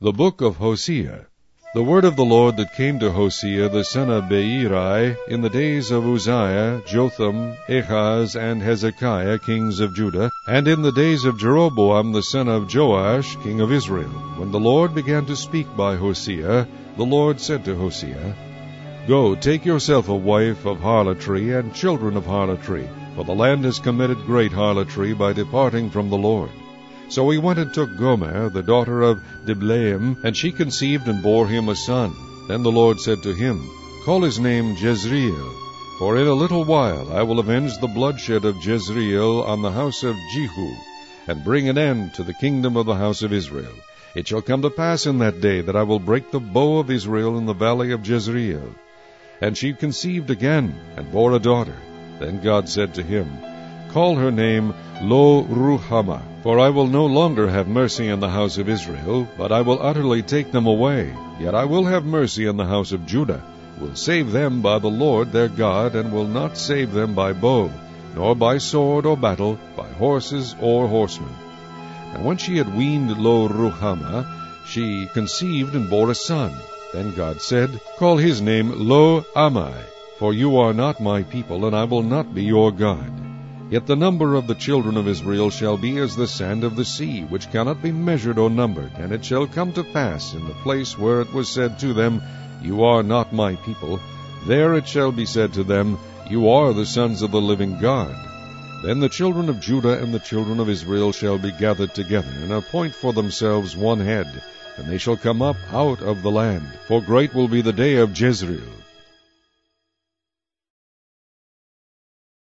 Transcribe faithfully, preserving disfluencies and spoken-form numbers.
The book of Hosea. The word of the Lord that came to Hosea the son of Beeri in the days of Uzziah, Jotham, Ahaz, and Hezekiah, kings of Judah, and in the days of Jeroboam the son of Joash, king of Israel. When the Lord began to speak by Hosea, the Lord said to Hosea, Go, take yourself a wife of harlotry and children of harlotry, for the land has committed great harlotry by departing from the Lord. So he went and took Gomer, the daughter of Diblaim, and she conceived and bore him a son. Then the Lord said to him, Call his name Jezreel, for in a little while I will avenge the bloodshed of Jezreel on the house of Jehu, and bring an end to the kingdom of the house of Israel. It shall come to pass in that day that I will break the bow of Israel in the valley of Jezreel. And she conceived again, and bore a daughter. Then God said to him, Call her name Lo-Ruhamah, for I will no longer have mercy on the house of Israel, but I will utterly take them away. Yet I will have mercy on the house of Judah, will save them by the Lord their God, and will not save them by bow, nor by sword or battle, by horses or horsemen. And when she had weaned Lo-Ruhamah, she conceived and bore a son. Then God said, Call his name Lo-Ammi, for you are not my people, and I will not be your God. Yet the number of the children of Israel shall be as the sand of the sea, which cannot be measured or numbered. And it shall come to pass in the place where it was said to them, You are not my people, there it shall be said to them, You are the sons of the living God. Then the children of Judah and the children of Israel shall be gathered together, and appoint for themselves one head, and they shall come up out of the land. For great will be the day of Jezreel.